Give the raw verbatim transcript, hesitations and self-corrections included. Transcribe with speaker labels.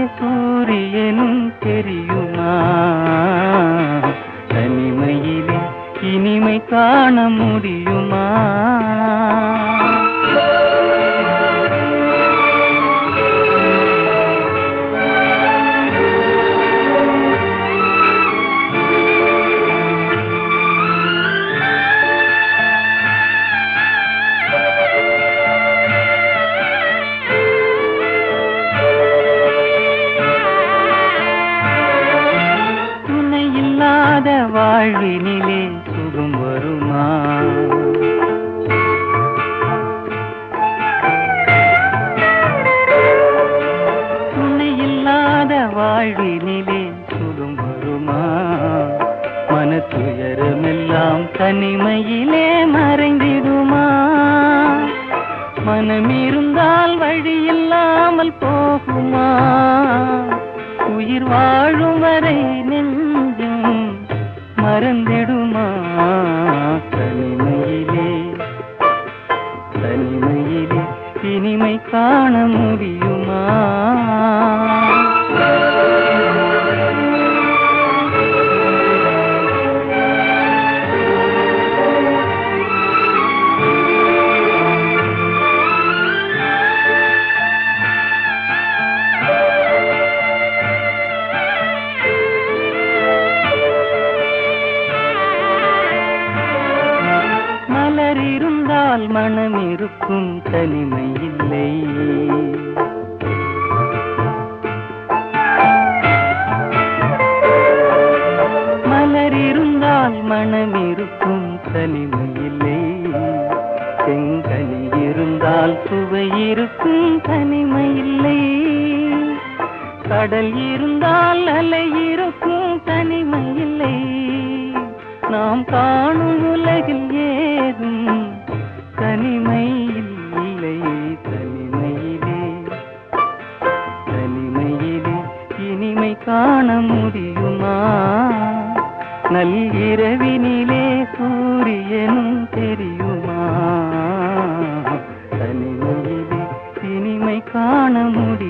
Speaker 1: சூரியனும் தெரியுமா? தனிமையிலே இனிமை காண முடியுமா? வாழ்வினிலே சுகம் வருமா? துணை இல்லாத வாழ்வினிலே சுகம் வருமா? மனத்துயரமெல்லாம் தனிமையிலே மறைந்திடுமா? மனம் இருந்தால் வழி இல்லாமல் போகுமா? உயிர் வாழும் வரை நெஞ்சம் மறந்திடுமா? தனிமையிலே தனிமையிலே இனிமை காண முடியுமா? இருந்தால் மனம் இருக்கும் தனிமை இல்லை. மலர் இருந்தால் மனம் இருக்கும் தனிமை இல்லை. செங்கனி இருந்தால் சுவை இருக்கும் தனிமை இல்லை. கடல் இருந்தால் அலை இருக்கும் தனிமை இல்லை. நாம் காணும் உலகில் ஏதும் தனிமை இல்லை. தனிமையிலே தனிமையிலே இனிமை காண முடியுமா? நள்ளிரவினிலே சூரியனும் தெரியுமா? தனிமையிலே இனிமை காண முடியும்.